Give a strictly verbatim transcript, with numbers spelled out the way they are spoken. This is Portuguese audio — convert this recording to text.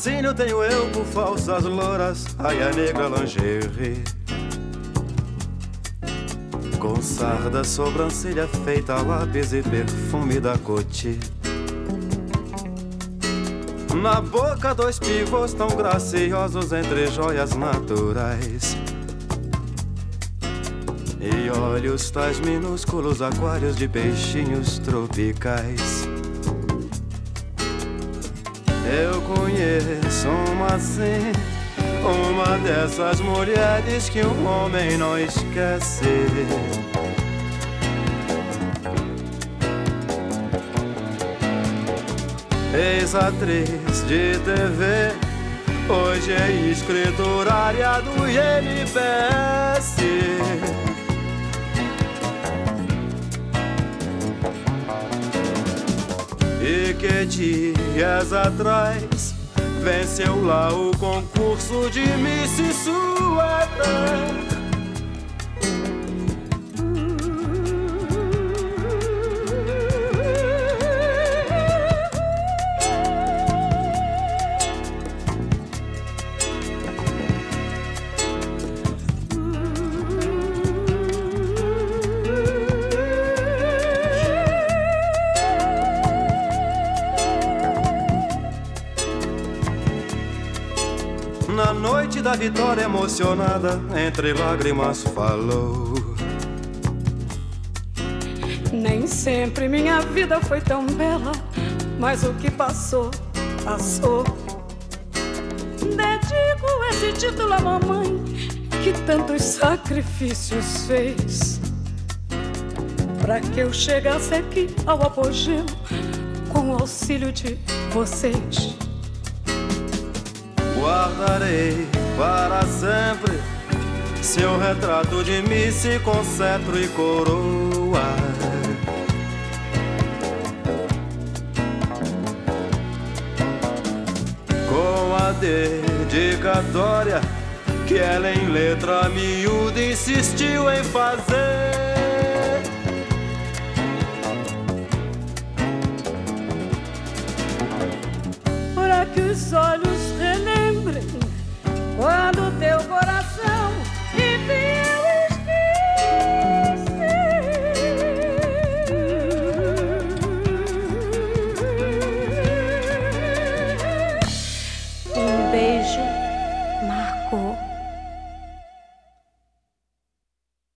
fascínio tenho eu por falsas louras, raia negra lingerie, com sarda, sobrancelha feita a lápis e perfume da Coty. Na boca dois pivôs tão graciosos entre joias naturais, e olhos tais minúsculos aquários de peixinhos tropicais. Eu conheço uma assim, uma dessas mulheres que um homem não esquece. Ex-atriz de T V, hoje é escriturária do I N P S. E que dias atrás venceu lá o concurso de Miss Suéter. Na noite da vitória emocionada, entre lágrimas falou: nem sempre minha vida foi tão bela, mas o que passou, passou. Dedico esse título à mamãe, que tantos sacrifícios fez, pra que eu chegasse aqui ao apogeu, com o auxílio de vocês. Guardarei para sempre seu retrato de Miss com cetro e coroa. Com a dedicatória que ela em letra miúda insistiu em fazer. Para que os olhos relembrem quando teu coração enviou esquecer. Um beijo, Marco.